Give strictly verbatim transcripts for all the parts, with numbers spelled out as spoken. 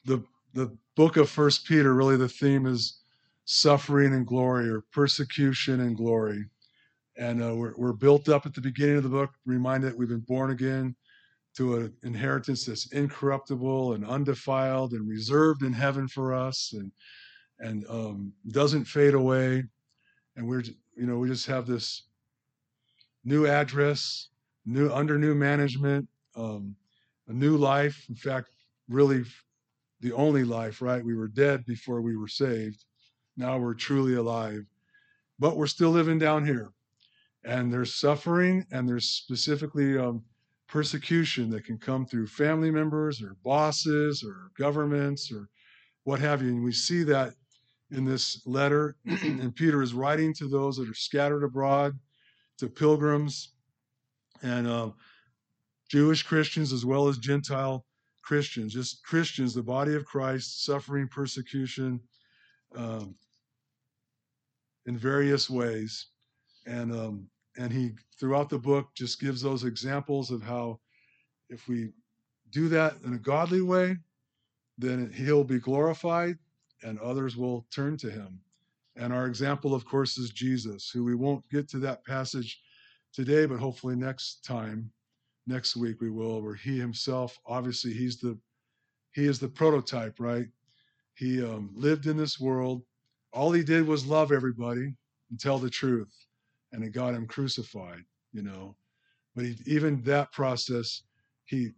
the the book of First Peter, really the theme is suffering and glory, or persecution and glory. And uh, we're, we're built up at the beginning of the book, reminded that we've been born again to an inheritance that's incorruptible and undefiled and reserved in heaven for us, and and um, doesn't fade away. And we're, you know, we just have this new address, new under new management, um, a new life. In fact, really the only life, right? We were dead before we were saved. Now we're truly alive, but we're still living down here. And there's suffering, and there's specifically um, persecution that can come through family members or bosses or governments or what have you. And we see that in this letter. And Peter is writing to those that are scattered abroad, to pilgrims and uh, Jewish Christians as well as Gentile Christians, just Christians, the body of Christ, suffering persecution um, in various ways. And um, and he, throughout the book, just gives those examples of how if we do that in a godly way, then he'll be glorified and others will turn to him. And our example, of course, is Jesus, who we won't get to that passage today, but hopefully next time, next week we will, where he himself, obviously he's the, he is the prototype, right? He um, lived in this world. All he did was love everybody and tell the truth. And it got him crucified, you know. But he, even that process, he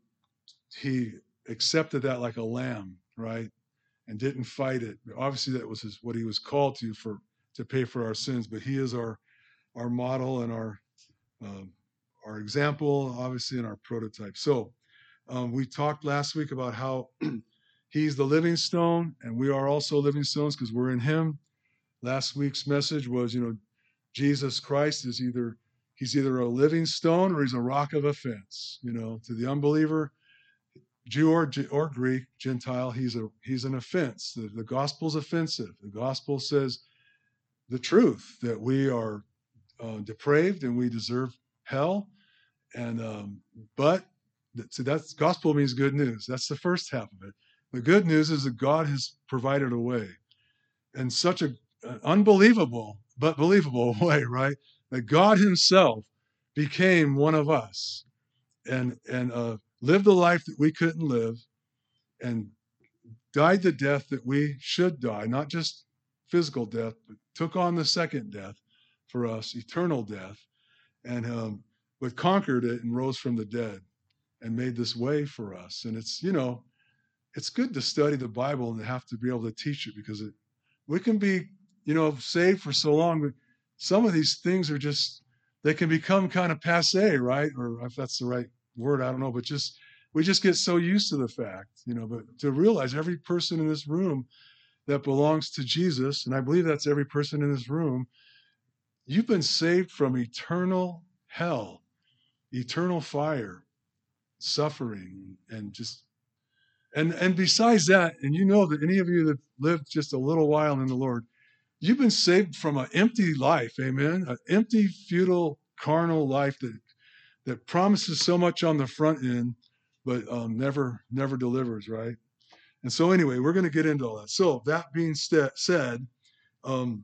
he accepted that like a lamb, right? And didn't fight it. Obviously, that was his, what he was called to for to pay for our sins. But he is our our model and our um, our example, obviously, and our prototype. So um, we talked last week about how he's the living stone, and we are also living stones because we're in him. Last week's message was, you know, Jesus Christ is either, he's either a living stone or he's a rock of offense. You know, to the unbeliever, Jew or, or Greek, Gentile, he's a he's an offense. The, the gospel's offensive. The gospel says the truth, that we are uh, depraved and we deserve hell. And um, but so that's, gospel means good news. That's the first half of it. The good news is that God has provided a way, and such a an unbelievable but believable way, right? That God himself became one of us and and uh, lived the life that we couldn't live, and died the death that we should die, not just physical death, but took on the second death for us, eternal death, and um, but conquered it and rose from the dead and made this way for us. And it's, you know, it's good to study the Bible and to have to be able to teach it, because it, we can be, you know, saved for so long, but some of these things are just, they can become kind of passe, right? Or if that's the right word, I don't know, but just, we just get so used to the fact, you know, but to realize every person in this room that belongs to Jesus, and I believe that's every person in this room, you've been saved from eternal hell, eternal fire, suffering, and just, and and besides that, and you know that any of you that lived just a little while in the Lord, you've been saved from an empty life, amen? An empty, futile, carnal life that that promises so much on the front end, but um, never never delivers, right? And so anyway, we're going to get into all that. So that being st- said, um,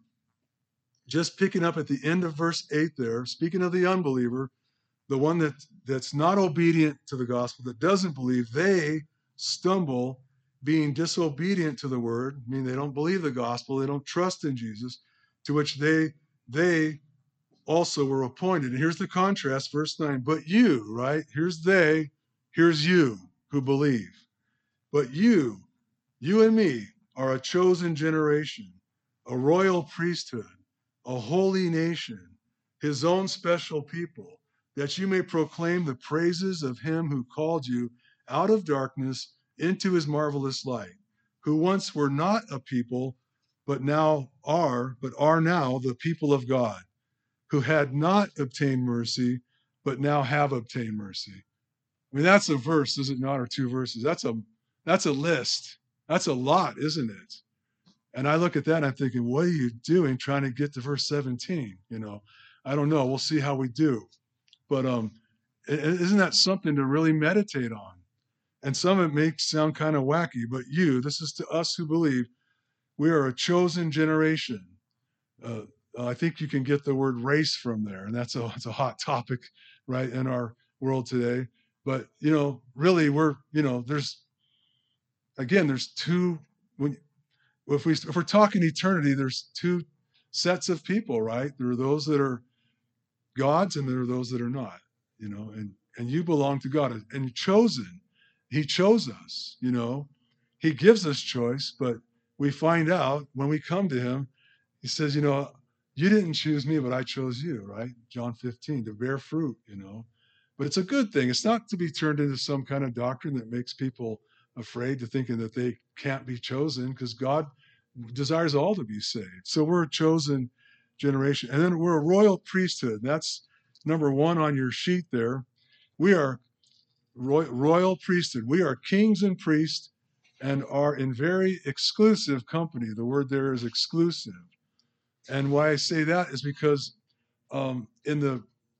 just picking up at the end of verse eight there, speaking of the unbeliever, the one that that's not obedient to the gospel, that doesn't believe, they stumble, being disobedient to the word, meaning they don't believe the gospel, they don't trust in Jesus, to which they they also were appointed. And here's the contrast, verse nine. But you, right? Here's they, here's you who believe. But you, you and me, are a chosen generation, a royal priesthood, a holy nation, his own special people, that you may proclaim the praises of him who called you out of darkness into his marvelous light, who once were not a people, but now are, but are now the people of God, who had not obtained mercy, but now have obtained mercy. I mean, that's a verse, is it not, or two verses? That's a that's a list. That's a lot, isn't it? And I look at that and I'm thinking, what are you doing trying to get to verse seventeen? You know, I don't know. We'll see how we do. But um, isn't that something to really meditate on? And some of it may sound kind of wacky, but you, this is to us who believe, we are a chosen generation. Uh, I think you can get the word race from there, and that's a, it's a hot topic, right, in our world today. But, you know, really we're, you know, there's, again, there's two, when, if we, if we're talking eternity, there's two sets of people, right? There are those that are God's and there are those that are not, you know, and, and you belong to God and chosen. He chose us, you know, he gives us choice, but we find out when we come to him, he says, you know, you didn't choose me, but I chose you, right? John fifteen, to bear fruit, you know. But it's a good thing. It's not to be turned into some kind of doctrine that makes people afraid to thinking that they can't be chosen, because God desires all to be saved. So we're a chosen generation. And then we're a royal priesthood. That's number one on your sheet there. We are roy- royal priesthood. We are kings and priests and are in very exclusive company. The word there is exclusive. And why I say that is because um, in the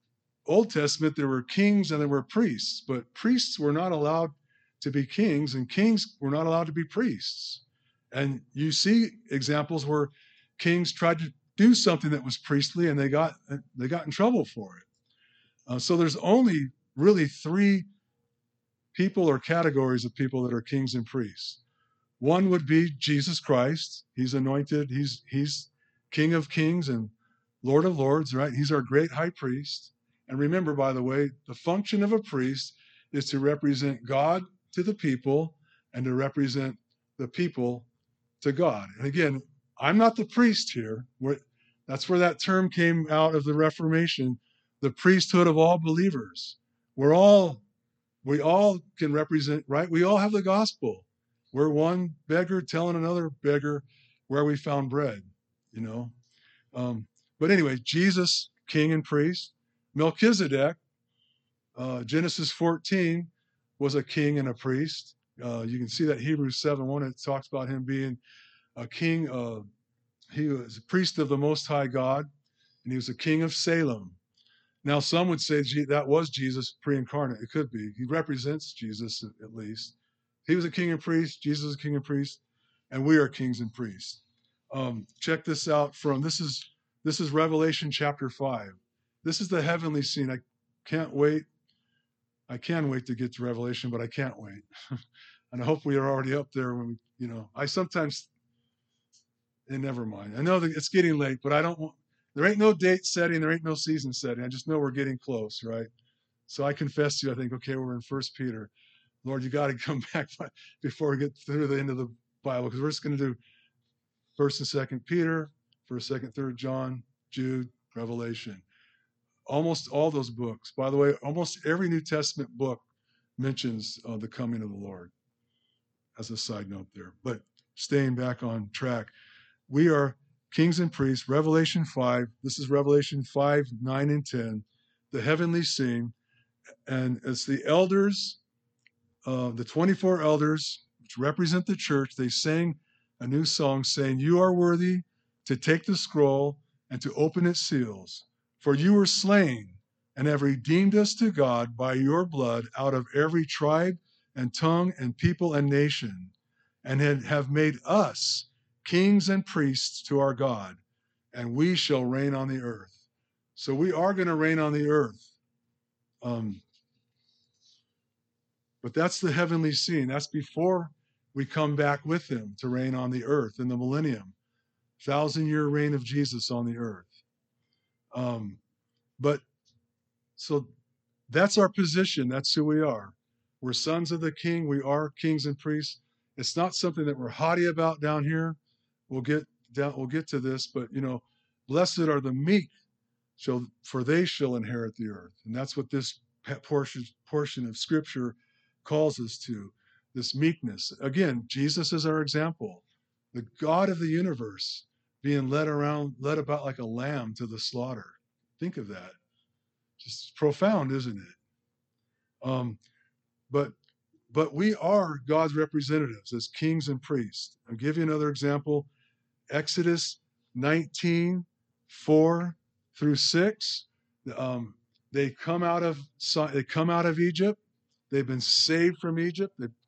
Old Testament, there were kings and there were priests, but priests were not allowed to be kings, and kings were not allowed to be priests. And you see examples where kings tried to do something that was priestly, and they got they got in trouble for it. Uh, so there's only really three people or categories of people that are kings and priests. One would be Jesus Christ. He's anointed. He's he's King of Kings and Lord of Lords, right? He's our great high priest. And remember, by the way, the function of a priest is to represent God to the people and to represent the people to God. And again, I'm not the priest here. We're, that's where that term came out of the Reformation, the priesthood of all believers. We're all, we all can represent, right? We all have the gospel. We're one beggar telling another beggar where we found bread, you know. Um, but anyway, Jesus, king and priest. Melchizedek, uh, Genesis fourteen, was a king and a priest. Uh, you can see that Hebrews seven one, it talks about him being a king. Uh, he was a priest of the Most High God, and he was a king of Salem. Now, some would say that was Jesus pre-incarnate. It could be. He represents Jesus at least. He was a king and priest. Jesus is a king and priest, and we are kings and priests. Um, check this out from this is this is Revelation chapter five. This is the heavenly scene. I can't wait. I can wait to get to Revelation, but I can't wait. And I hope we are already up there when we, you know, I sometimes, and never mind. I know that it's getting late, but I don't want, there ain't no date setting, there ain't no season setting. I just know we're getting close, right? So I confess to you, I think, okay, we're in First Peter. Lord, you got to come back before we get through the end of the Bible, because we're just going to do First and Second Peter, First, Second, Third John, Jude, Revelation. Almost all those books. By the way, almost every New Testament book mentions uh, the coming of the Lord, as a side note there. But staying back on track, we are kings and priests. Revelation five. This is Revelation five, nine, and ten. The heavenly scene, and it's the elders, uh, the twenty-four elders, which represent the church. They sang a new song saying, "You are worthy to take the scroll and to open its seals. For you were slain and have redeemed us to God by your blood out of every tribe and tongue and people and nation, and have made us kings and priests to our God, and we shall reign on the earth." So we are going to reign on the earth. Um, but that's the heavenly scene. That's before we come back with him to reign on the earth in the millennium, thousand year reign of Jesus on the earth. Um, but so that's our position. That's who we are. We're sons of the King. We are kings and priests. It's not something that we're haughty about down here. We'll get down. We'll get to this, but you know, blessed are the meek, shall for they shall inherit the earth. And that's what this portion portion of Scripture calls us to. This meekness. Again, Jesus is our example. The God of the universe being led around, led about like a lamb to the slaughter. Think of that. Just profound, isn't it? Um, but but we are God's representatives as kings and priests. I'll give you another example. Exodus nineteen, four through six. Um, they come out of they come out of Egypt. They've been saved from Egypt. They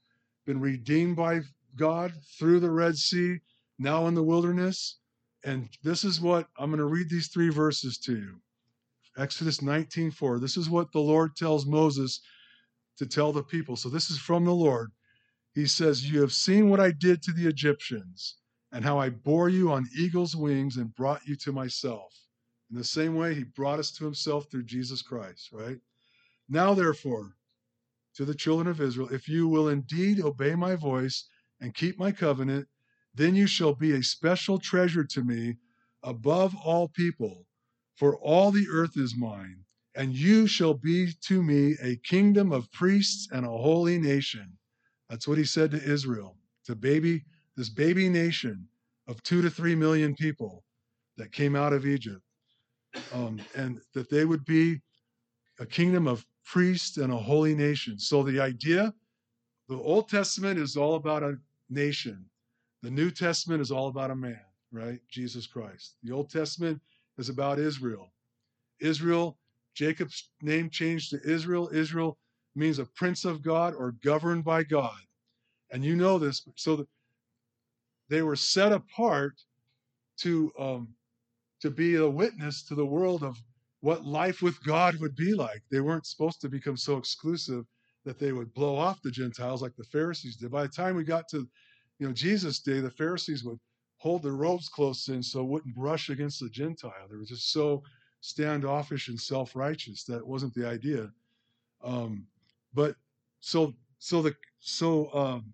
been redeemed by God through the Red Sea, now in the wilderness. And this is what I'm going to read these three verses to you. Exodus nineteen four. This is what the Lord tells Moses to tell the people. So this is from the Lord. He says, "You have seen what I did to the Egyptians and how I bore you on eagle's wings and brought you to myself." In the same way, he brought us to himself through Jesus Christ, right? "Now, therefore, to the children of Israel, if you will indeed obey my voice and keep my covenant, then you shall be a special treasure to me above all people, for all the earth is mine, and you shall be to me a kingdom of priests and a holy nation." That's what he said to Israel, to baby, this baby nation of two to three million people that came out of Egypt, um, and that they would be a kingdom of priests and a holy nation. So the idea, the Old Testament is all about a nation. The New Testament is all about a man, right? Jesus Christ. The Old Testament is about Israel. Israel, Jacob's name changed to Israel. Israel means a prince of God or governed by God. And you know this. So that they were set apart to um, to be a witness to the world of what life with God would be like. They weren't supposed to become so exclusive that they would blow off the Gentiles like the Pharisees did. By the time we got to, you know, Jesus' day, the Pharisees would hold their robes close in so it wouldn't brush against the Gentile. They were just so standoffish and self-righteous. That wasn't the idea. Um, but so so the so um,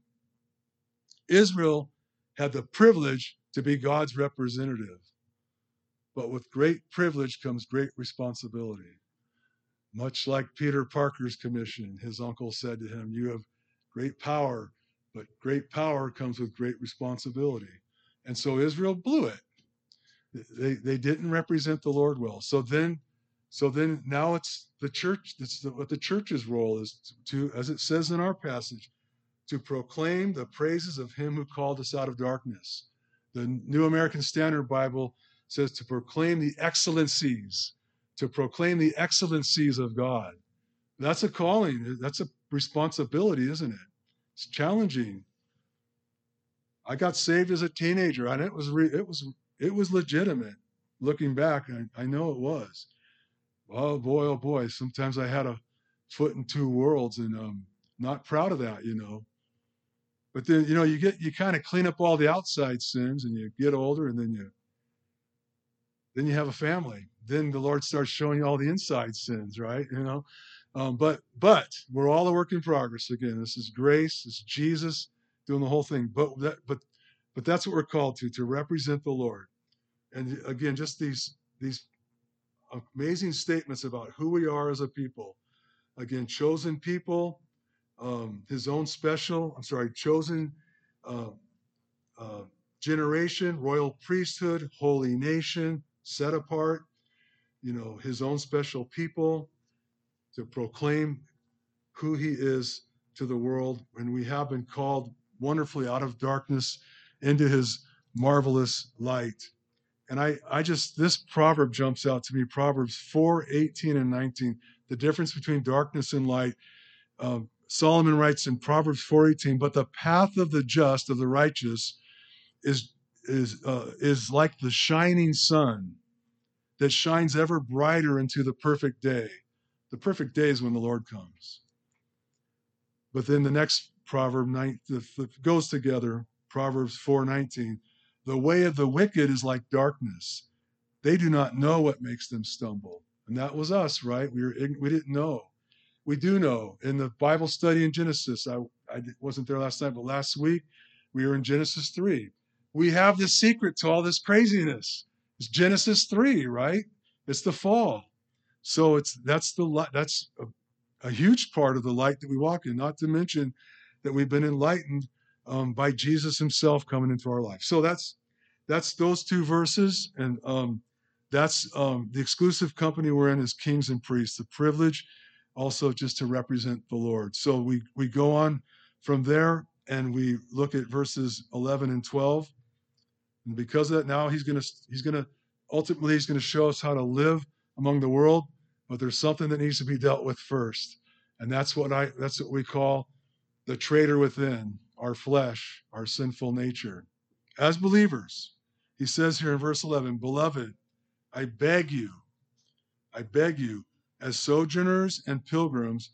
Israel had the privilege to be God's representative. But with great privilege comes great responsibility. Much like Peter Parker's commission, his uncle said to him, "You have great power, but great power comes with great responsibility." And so Israel blew it. They they didn't represent the Lord well. So then, so then now it's the church. That's the, what the church's role is to, to, as it says in our passage, to proclaim the praises of him who called us out of darkness. The New American Standard Bible says to proclaim the excellencies, to proclaim the excellencies of God. That's a calling. That's a responsibility, isn't it? It's challenging. I got saved as a teenager, and it was re, it was it was legitimate. Looking back, I, I know it was. Oh boy, oh boy. Sometimes I had a foot in two worlds, and um, not proud of that, you know. But then, you know, you get you kind of clean up all the outside sins, and you get older, and then you then you have a family. Then the Lord starts showing you all the inside sins, right? You know, um, but but we're all a work in progress. Again, this is grace. It's Jesus doing the whole thing. But that but but that's what we're called to to represent the Lord. And again, just these these amazing statements about who we are as a people. Again, chosen people, um, His own special. I'm sorry, chosen. Uh, uh, generation, royal priesthood, holy nation, set apart, you know, his own special people to proclaim who he is to the world. And we have been called wonderfully out of darkness into his marvelous light. And I, I just, this proverb jumps out to me, Proverbs four, eighteen and nineteen, the difference between darkness and light. Um, Solomon writes in Proverbs four eighteen, "But the path of the just, of the righteous, is is uh, is like the shining sun that shines ever brighter into the perfect day." The perfect day is when the Lord comes. But then the next proverb nine, the, the, goes together, Proverbs four nineteen. "The way of the wicked is like darkness. They do not know what makes them stumble." And that was us, right? We were we didn't know. We do know. In the Bible study in Genesis, I, I wasn't there last night, but last week we were in Genesis three. We have the secret to all this craziness. It's Genesis three, right? It's the fall. So it's that's the that's a, a huge part of the light that we walk in. Not to mention that we've been enlightened um, by Jesus Himself coming into our life. So that's that's those two verses, and um, that's um, the exclusive company we're in as kings and priests. The privilege, also just to represent the Lord. So we we go on from there, and we look at verses eleven and twelve. And because of that, now he's gonna he's gonna ultimately he's gonna show us how to live among the world. But there's something that needs to be dealt with first, and that's what I that's what we call the traitor within. our flesh, our sinful nature. As believers, he says here in verse eleven, beloved, I beg you, I beg you, as sojourners and pilgrims,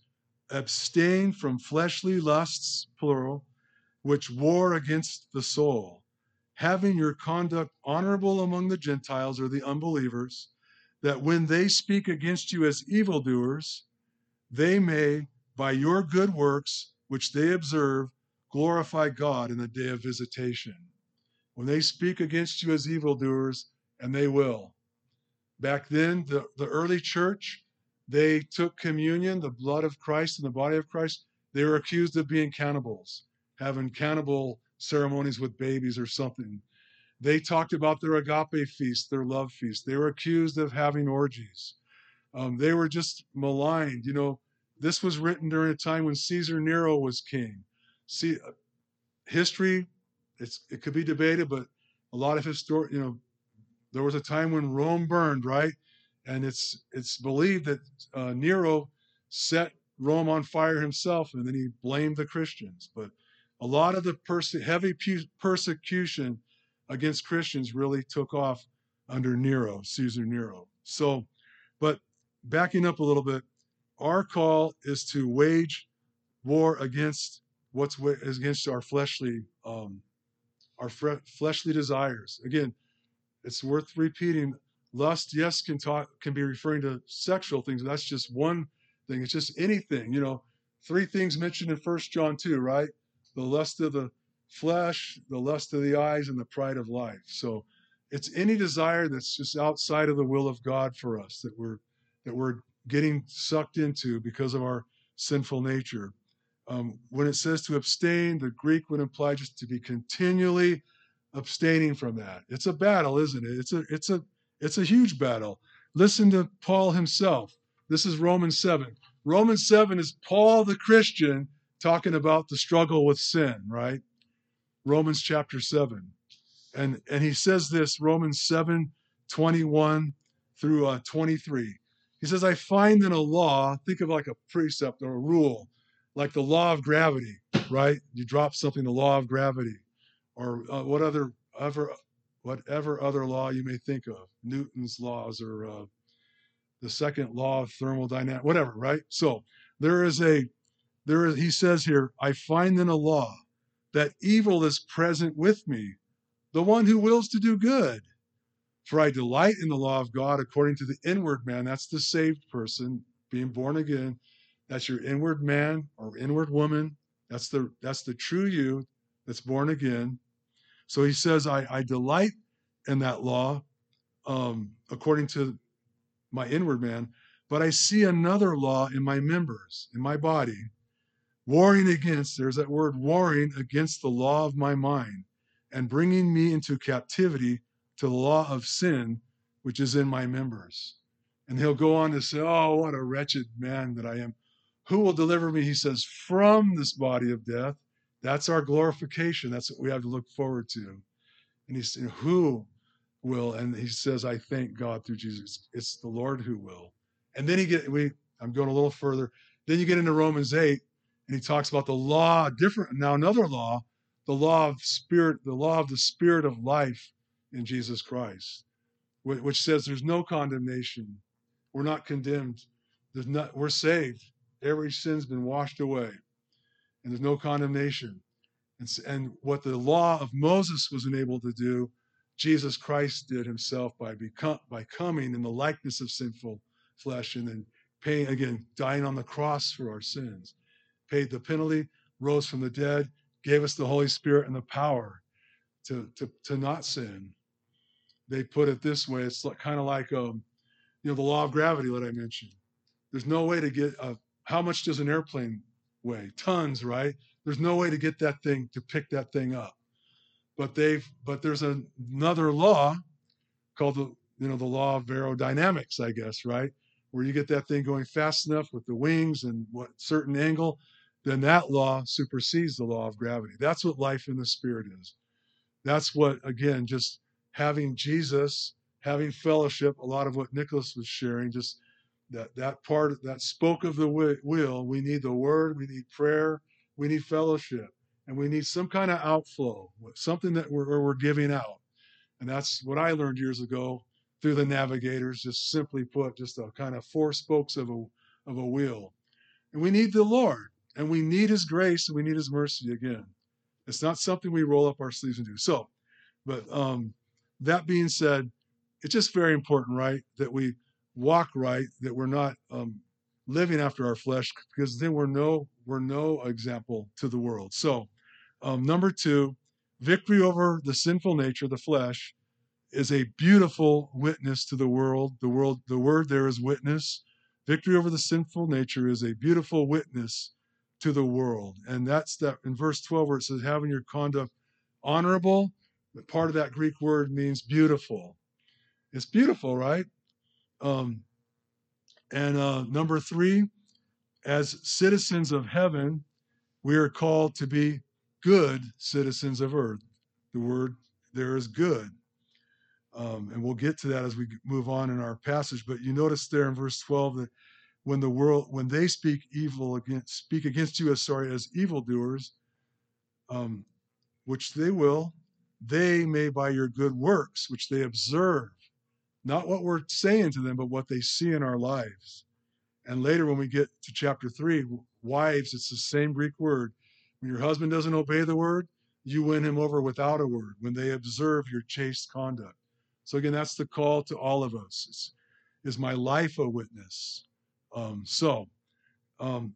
abstain from fleshly lusts, plural, which war against the soul, having your conduct honorable among the Gentiles or the unbelievers, that when they speak against you as evildoers, they may, by your good works, which they observe, glorify God in the day of visitation. When they speak against you as evildoers, and they will. Back then, the, the early church, they took communion, the blood of Christ and the body of Christ. They were accused of being cannibals, having cannibal ceremonies with babies or something. They talked about their agape feast, their love feast. They were accused of having orgies. Um, they were just maligned. You know, this was written during a time when Caesar Nero was king. See, history, it's, it could be debated, but a lot of historic, you know, there was a time when Rome burned, right? And it's it's believed that uh, Nero set Rome on fire himself, and then he blamed the Christians. But a lot of the perse- heavy pu- persecution against Christians really took off under Nero, Caesar Nero. So, but backing up a little bit, our call is to wage war against what's wa- against our fleshly, um, our fre- fleshly desires. Again, it's worth repeating. Lust, yes, can talk can be referring to sexual things. That's just one thing. It's just anything. You know, three things mentioned in First John two, right? The lust of the flesh, the lust of the eyes, and the pride of life. So it's any desire that's just outside of the will of God for us that we're that we're getting sucked into because of our sinful nature. Um, when it says to abstain, the Greek would imply just to be continually abstaining from that. It's a battle, isn't it? It's a it's a it's a huge battle. Listen to Paul himself. This is Romans seven. Romans seven is Paul the Christian talking about the struggle with sin, right? Romans chapter seven. And and he says this, Romans seven, twenty-one through uh, twenty-three. He says, I find in a law, think of like a precept or a rule, like the law of gravity, right? You drop something, the law of gravity, or uh, what other, ever, whatever other law you may think of, Newton's laws or uh, the second law of thermodynamics, whatever, right? So there is a, there is, he says here, I find in a law that evil is present with me, the one who wills to do good. For I delight in the law of God according to the inward man. That's the saved person being born again. That's your inward man or inward woman. That's the that's the true you that's born again. So he says, I, I delight in that law um, according to my inward man, but I see another law in my members, in my body, warring against, there's that word, warring against the law of my mind and bringing me into captivity to the law of sin, which is in my members. And he'll go on to say, oh, what a wretched man that I am. Who will deliver me, he says, from this body of death? That's our glorification. That's what we have to look forward to. And he's saying, who will? And he says, I thank God through Jesus. It's the Lord who will. And then he get we I'm going a little further. Then you get into Romans eight, and he talks about the law, different now another law, the law of spirit, the law of the spirit of life in Jesus Christ, which says there's no condemnation. We're not condemned. There's not, we're saved. Every sin's been washed away, and there's no condemnation. And, and what the law of Moses was unable to do, Jesus Christ did himself by become by coming in the likeness of sinful flesh and then paying, again, dying on the cross for our sins. Paid the penalty, rose from the dead, gave us the Holy Spirit and the power to, to, to not sin. They put it this way, it's like, kind of like um, you know, the law of gravity that I mentioned. There's no way to get, a, how much does an airplane weigh? Tons, right? There's no way to get that thing, to pick that thing up. But they've, but there's a, another law called the, you know, the law of aerodynamics, I guess, right? Where you get that thing going fast enough with the wings and what certain angle, then that law supersedes the law of gravity. That's what life in the Spirit is. That's what, again, just having Jesus, having fellowship, a lot of what Nicholas was sharing, just that that part, that spoke of the will. We need the word, we need prayer, we need fellowship. and we need some kind of outflow, something that we're, or we're giving out. And that's what I learned years ago through the navigators, just simply put, just a kind of four spokes of a, of a wheel. And we need the Lord, and we need his grace, and we need his mercy again. It's not something we roll up our sleeves and do. So, but um, that being said, it's just very important, right, that we walk right, that we're not um, living after our flesh, because then we're no we're no example to the world. So, um, number two, victory over the sinful nature, the flesh, is a beautiful witness to the world. The world, the word there is witness. Victory over the sinful nature is a beautiful witness to the world. And that's that in verse twelve where it says, having your conduct honorable. But part of that Greek word means beautiful. It's beautiful, right? Um, and uh, number three, as citizens of heaven, we are called to be good citizens of earth. The word there is good. Um, and we'll get to that as we move on in our passage. But you notice there in verse twelve that when the world, when they speak evil against, speak against you as sorry as evildoers, um, which they will, they may by your good works, which they observe, not what we're saying to them, but what they see in our lives. And later, when we get to chapter three, wives, it's the same Greek word. When your husband doesn't obey the word, you win him over without a word. When they observe your chaste conduct. So again, that's the call to all of us. Is, is my life a witness? Um, so, um,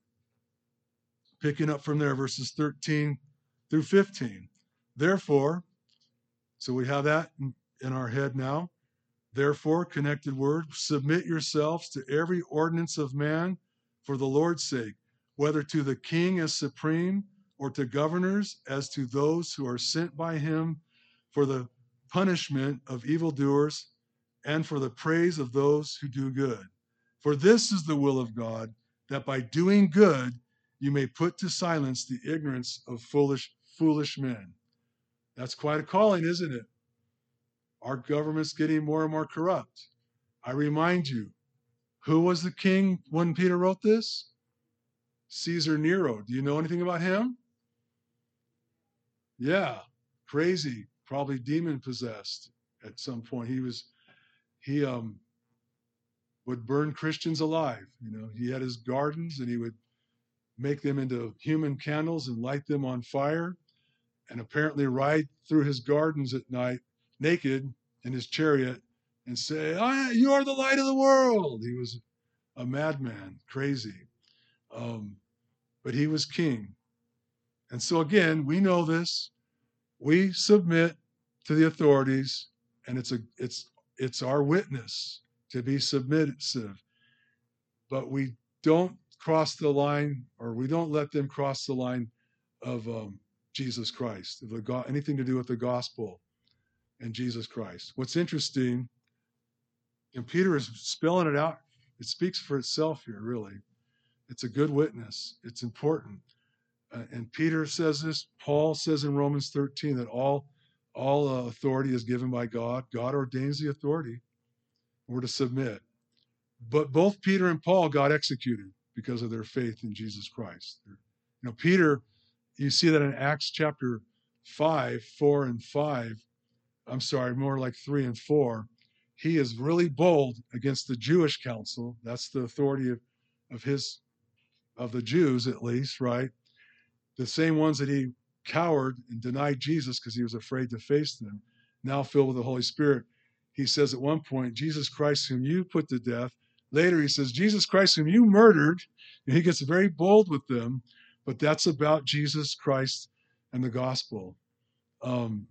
picking up from there, verses thirteen through fifteen. Therefore, so we have that in, in our head now. Therefore, connected word, submit yourselves to every ordinance of man for the Lord's sake, whether to the king as supreme or to governors as to those who are sent by him for the punishment of evildoers and for the praise of those who do good. For this is the will of God, that by doing good you may put to silence the ignorance of foolish, foolish men. That's quite a calling, isn't it? Our government's getting more and more corrupt. I remind you, who was the king when Peter wrote this? Caesar Nero. Do you know anything about him? Yeah, crazy, probably demon possessed at some point. He was, he um would burn Christians alive. You know, he had his gardens and he would make them into human candles and light them on fire, and apparently ride through his gardens at night naked in his chariot and say, oh, you are the light of the world. He was a madman, crazy. Um, but he was king. And so again, we know this. We submit to the authorities, and it's a it's it's our witness to be submissive. But we don't cross the line, or we don't let them cross the line of um, Jesus Christ, of the go- anything to do with the gospel and Jesus Christ. What's interesting, and Peter is spelling it out, it speaks for itself here, really. It's a good witness. It's important. Uh, and Peter says this, Paul says in Romans thirteen that all, all uh, authority is given by God. God ordains the authority. We're to submit. But both Peter and Paul got executed because of their faith in Jesus Christ. You know, Peter, you see that in Acts chapter five, four and five. I'm sorry, more like three and four. He is really bold against the Jewish council. That's the authority of, of his, of the Jews at least, right? The same ones that he cowered and denied Jesus because he was afraid to face them, now filled with the Holy Spirit. He says at one point, Jesus Christ, whom you put to death. Later, he says, Jesus Christ, whom you murdered. And he gets very bold with them, but that's about Jesus Christ and the gospel. Um,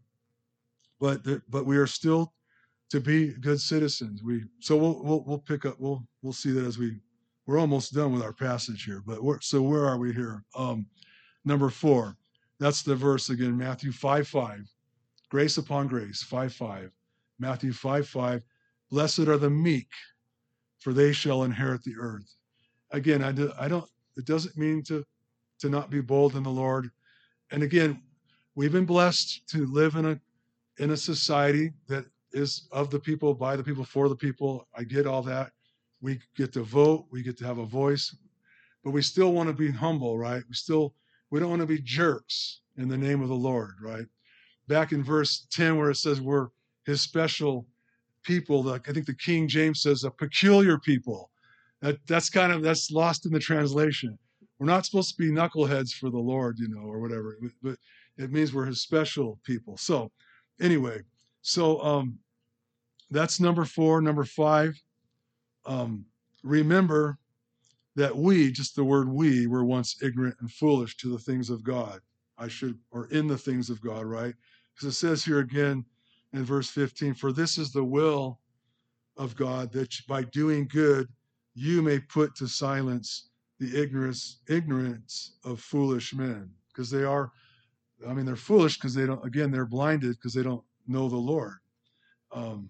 but the, but we are still to be good citizens. We so we'll we'll, we'll pick up. We'll we'll see that as we we're almost done with our passage here. But we're, so where are we here? Um, number four. That's the verse again. Matthew five five. Grace upon grace. Five five. Matthew five five. Blessed are the meek, for they shall inherit the earth. Again, I, do, I don't. It doesn't mean to to not be bold in the Lord. And again, we've been blessed to live in a in a society that is of the people, by the people, for the people. I get all that. We get to vote. We get to have a voice. But we still want to be humble, right? We still, we don't want to be jerks. in the name of the Lord, right? Back in verse ten, where it says we're his special people, like I think the King James says a peculiar people. That that's kind of that's lost in the translation. We're not supposed to be knuckleheads for the Lord, you know, or whatever, but it means we're his special people. So anyway, so um, that's number four. Number five, um, remember that we, just the word we, were once ignorant and foolish to the things of God. I should, or in the things of God, right? Because it says here again in verse fifteen, for this is the will of God, that by doing good, you may put to silence the ignorance, ignorance of foolish men. Because they are, I mean, they're foolish because they don't, again, they're blinded because they don't know the Lord. Um,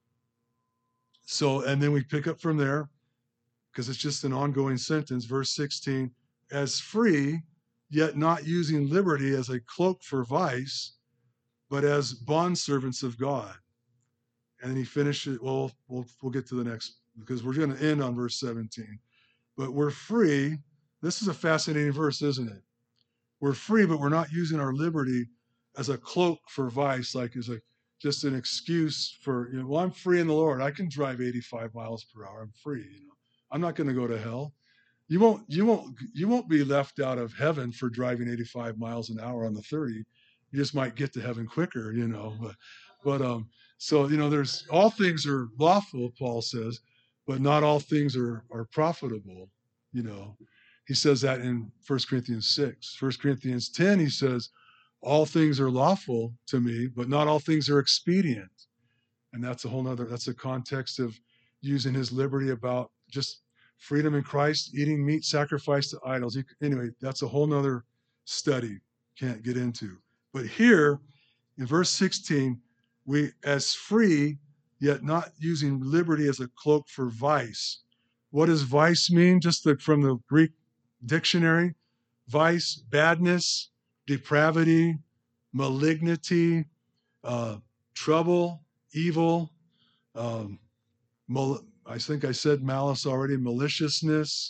so, and then we pick up from there, because it's just an ongoing sentence, verse sixteen, as free, yet not using liberty as a cloak for vice, but as bondservants of God. And then he finishes, well, we'll, we'll get to the next, because we're going to end on verse seventeen. But we're free. This is a fascinating verse, isn't it? We're free, but we're not using our liberty as a cloak for vice, like as a just an excuse for, you know, well, I'm free in the Lord. I can drive eighty-five miles per hour. I'm free, you know. I'm not going to go to hell. You won't, you won't, you won't be left out of heaven for driving eighty-five miles an hour on the thirty. You just might get to heaven quicker, you know. But, but um, so you know, there's all things are lawful, Paul says, but not all things are are profitable. You know, he says that in First Corinthians six. First Corinthians ten, he says, all things are lawful to me, but not all things are expedient. And that's a whole nother. That's a context of using his liberty about just freedom in Christ, eating meat sacrificed to idols. Anyway, that's a whole nother study. Can't get into. But here in verse sixteen, we as free, yet not using liberty as a cloak for vice. What does vice mean? Just the, from the Greek dictionary, vice, badness, depravity, malignity, uh, trouble, evil. Um, mal- I think I said malice already, maliciousness,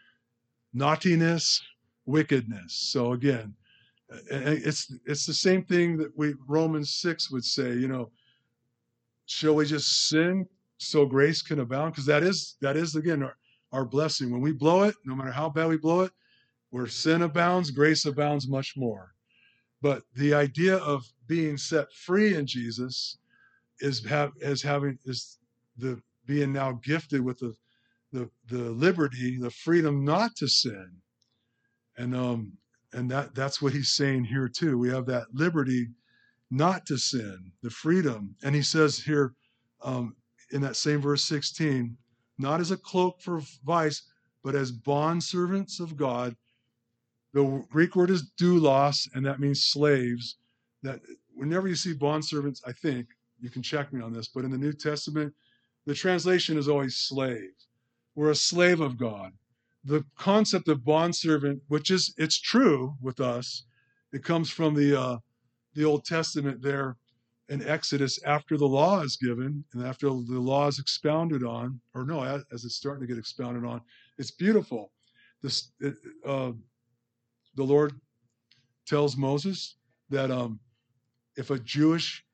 naughtiness, wickedness. So again, it's it's the same thing that we Romans six would say. You know, shall we just sin so grace can abound? Because that is that is again our, our blessing. When we blow it, no matter how bad we blow it, where sin abounds, grace abounds much more. But the idea of being set free in Jesus is have as having is the being now gifted with the the the liberty, the freedom not to sin. And um and that that's what he's saying here too. We have that liberty not to sin, the freedom. And he says here um, in that same verse sixteen, not as a cloak for vice, but as bondservants of God. The Greek word is doulos, and that means slaves. That whenever you see bondservants, I think, you can check me on this, but in the New Testament, the translation is always slave. We're a slave of God. The concept of bondservant, which is, it's true with us, it comes from the uh, the Old Testament there in Exodus after the law is given and after the law is expounded on, or no, as, as it's starting to get expounded on. It's beautiful. This, it, uh, the Lord tells Moses that um, if a Jewish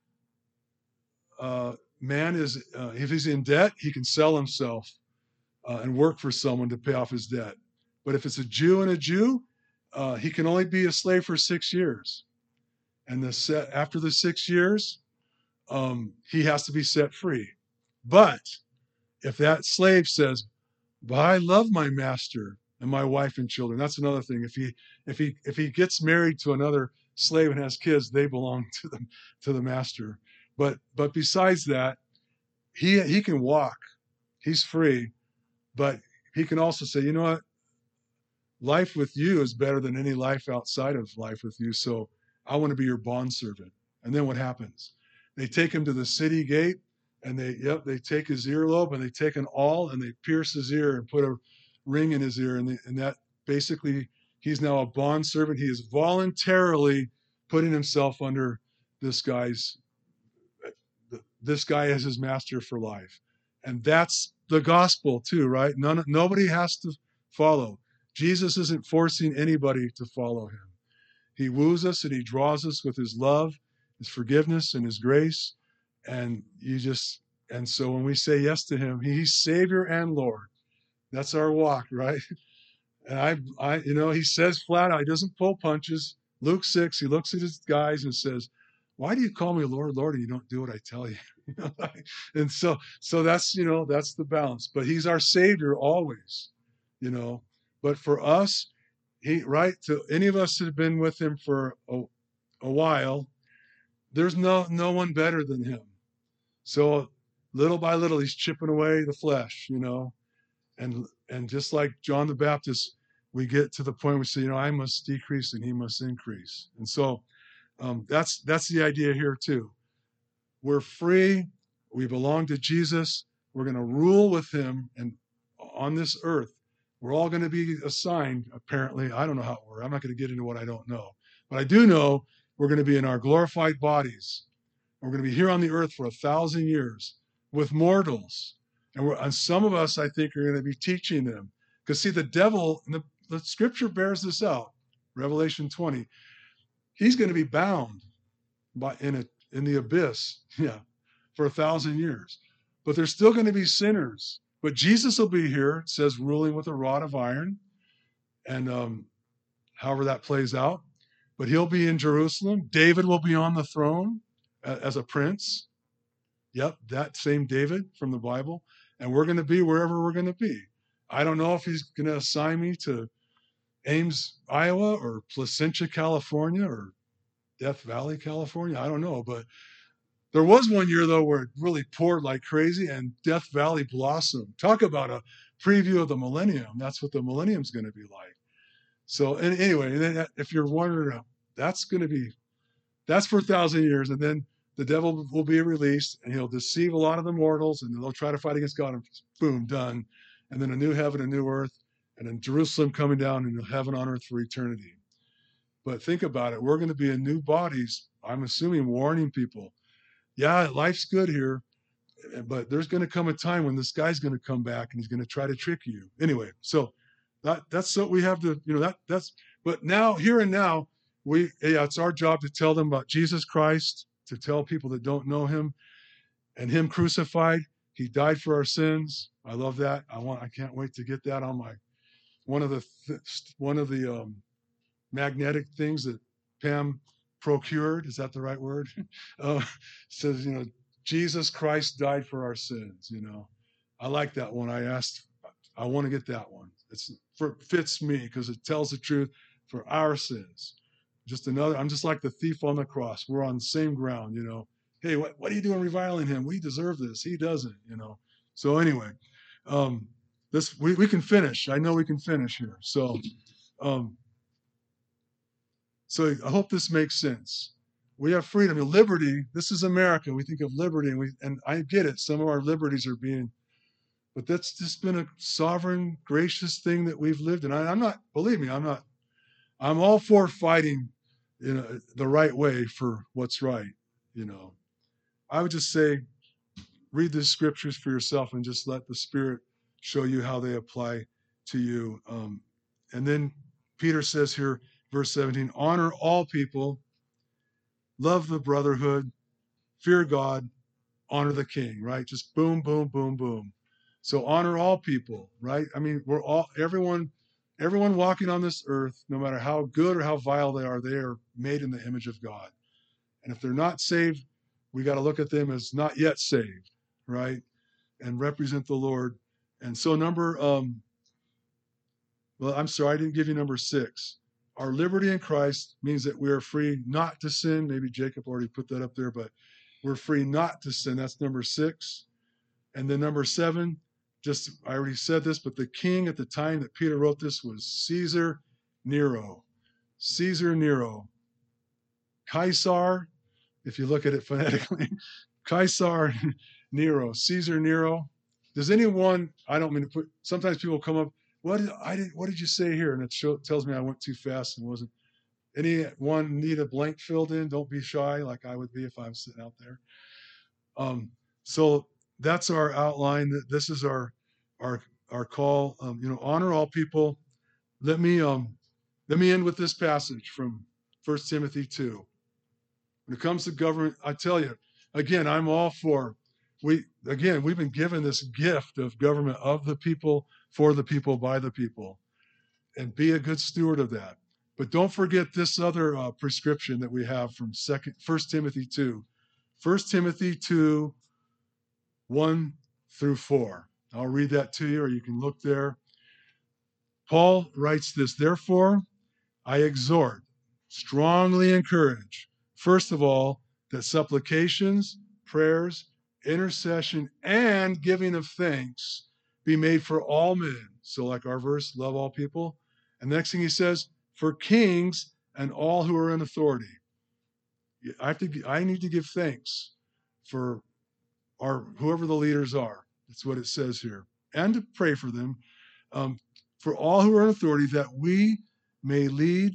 uh, man is, uh, if he's in debt, he can sell himself uh, and work for someone to pay off his debt. But if it's a Jew and a Jew, uh, he can only be a slave for six years. And the set, after the six years, um, he has to be set free. But if that slave says, "But I love my master and my wife and children," that's another thing. If he if he if he gets married to another slave and has kids, they belong to the to the master. But but besides that, he he can walk. He's free, but he can also say, you know what? Life with you is better than any life outside of life with you. So I want to be your bondservant. And then what happens? They take him to the city gate, and they yep they take his earlobe and they take an awl and they pierce his ear and put a ring in his ear, and, they, and that basically he's now a bondservant. He is voluntarily putting himself under this guy's this guy as his master for life, and that's the gospel too, right? None nobody has to follow. Jesus isn't forcing anybody to follow him. He woos us and he draws us with his love, his forgiveness, and his grace. And you just, and so when we say yes to him, he's Savior and Lord. That's our walk, right? And I, I, you know, he says flat out, he doesn't pull punches. Luke six, he looks at his guys and says, "Why do you call me Lord, Lord, and you don't do what I tell you?" And so, so that's, you know, that's the balance. But he's our Savior always, you know. But for us, he, right, to any of us that have been with him for a, a while, there's no no one better than him. So little by little, he's chipping away the flesh, you know. And and just like John the Baptist, we get to the point where we say, you know, I must decrease and he must increase. And so um, that's that's the idea here too. We're free. We belong to Jesus. We're going to rule with him and on this earth. We're all going to be assigned, apparently. I don't know how it works. I'm not going to get into what I don't know. But I do know we're going to be in our glorified bodies. We're going to be here on the earth for a thousand years with mortals. And, we're, and some of us, I think, are going to be teaching them. Because, see, the devil, and the, the scripture bears this out, Revelation twenty, he's going to be bound by in a in the abyss, yeah, for a thousand years. But there's still going to be sinners. But Jesus will be here, it says, ruling with a rod of iron. And um, however that plays out. But he'll be in Jerusalem. David will be on the throne as a prince. Yep, that same David from the Bible. And we're going to be wherever we're going to be. I don't know if he's going to assign me to Ames, Iowa, or Placentia, California, or Death Valley, California. I don't know. But there was one year, though, where it really poured like crazy and Death Valley blossomed. Talk about a preview of the millennium. That's what the millennium's going to be like. So and anyway, and then if you're wondering, that's going to be, that's for a thousand years. And then the devil will be released and he'll deceive a lot of the mortals and they'll try to fight against God and boom, done. And then a new heaven, a new earth, and then Jerusalem coming down and heaven on earth for eternity. But think about it. We're going to be in new bodies. I'm assuming warning people. Yeah, life's good here, but there's going to come a time when this guy's going to come back and he's going to try to trick you. Anyway, so that that's what we have to, you know, that that's, but now, here and now, we, yeah, it's our job to tell them about Jesus Christ, to tell people that don't know him and him crucified. He died for our sins. I love that. I want, I can't wait to get that on my, one of the, th- one of the um, magnetic things that Pam procured. Is that the right word? uh, says, you know, Jesus Christ died for our sins. You know, I like that one. I asked, I want to get that one. It's for, fits me because it tells the truth for our sins. Just another, I'm just like the thief on the cross. We're on the same ground, you know. Hey, what, what are you doing reviling him? We deserve this. He doesn't, you know. So anyway, um, this we, we can finish. I know we can finish here. So um, so I hope this makes sense. We have freedom and liberty. This is America. We think of liberty, and we and I get it. Some of our liberties are being, but that's just been a sovereign, gracious thing that we've lived in. I, I'm not, believe me, I'm not, I'm all for fighting, you know, the right way for what's right, you know. I would just say, read the scriptures for yourself and just let the Spirit show you how they apply to you. Um, and then Peter says here, verse seventeen, honor all people, love the brotherhood, fear God, honor the king, right? Just boom, boom, boom, boom. So honor all people, right? I mean, we're all, everyone, everyone walking on this earth, no matter how good or how vile they are, they are made in the image of God. And if they're not saved, we got to look at them as not yet saved, right? And represent the Lord. And so number, um, well, I'm sorry, I didn't give you number six. Our liberty in Christ means that we are free not to sin. Maybe Jacob already put that up there, but we're free not to sin. That's number six. And then number seven, just, I already said this, but the king at the time that Peter wrote this was Caesar Nero. Caesar Nero. Caesar, if you look at it phonetically, Caesar Nero, Caesar Nero. Does anyone, I don't mean to put, sometimes people come up, what did, I did, what did you say here? And it show, tells me I went too fast and wasn't. Anyone need a blank filled in? Don't be shy like I would be if I was sitting out there. Um, so that's our outline. This is our our our call. Um, you know, honor all people. Let me um let me end with this passage from First Timothy two. When it comes to government, I tell you, again, I'm all for, we, again, we've been given this gift of government of the people, for the people, by the people, and be a good steward of that. But don't forget this other uh, prescription that we have from second, First Timothy two. First Timothy two, one through four. I'll read that to you, or you can look there. Paul writes this, therefore, I exhort, strongly encourage, first of all, that supplications, prayers, intercession, and giving of thanks be made for all men. So, like our verse, love all people. And the next thing he says, for kings and all who are in authority. I have to. I need to give thanks for our whoever the leaders are. That's what it says here, and to pray for them, um, for all who are in authority, that we may lead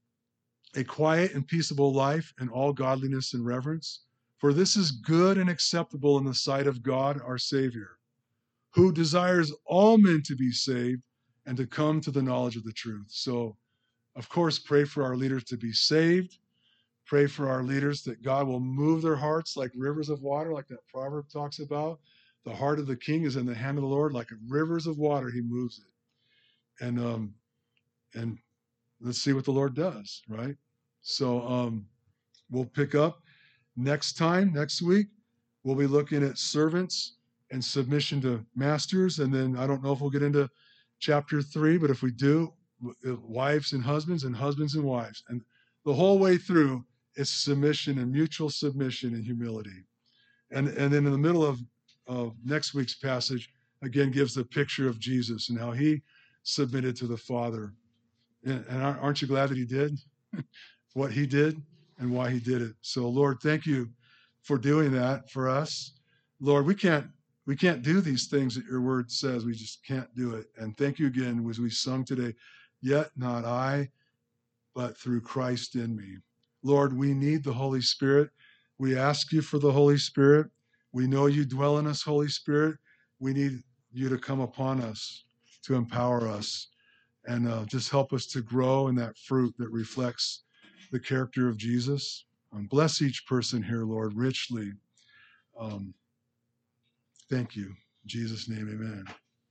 a quiet and peaceable life in all godliness and reverence. For this is good and acceptable in the sight of God our Savior, who desires all men to be saved and to come to the knowledge of the truth. So, of course, pray for our leaders to be saved. Pray for our leaders that God will move their hearts like rivers of water, like that proverb talks about. The heart of the king is in the hand of the Lord, like rivers of water, he moves it. And um, and let's see what the Lord does, right? So um, we'll pick up next time, next week. We'll be looking at servants and submission to masters. And then I don't know if we'll get into chapter three, but if we do, wives and husbands and husbands and wives. And the whole way through, it's submission and mutual submission and humility. And, and then in the middle of, of next week's passage, again, gives the picture of Jesus and how he submitted to the Father. And, and aren't you glad that he did what he did and why he did it? So, Lord, thank you for doing that for us. Lord, we can't we can't do these things that your word says. We just can't do it. And thank you again, as we sung today, yet not I, but through Christ in me. Lord, we need the Holy Spirit. We ask you for the Holy Spirit. We know you dwell in us, Holy Spirit. We need you to come upon us, to empower us, and uh, just help us to grow in that fruit that reflects the character of Jesus. Um, bless each person here, Lord, richly. Um, thank you. In Jesus' name, amen.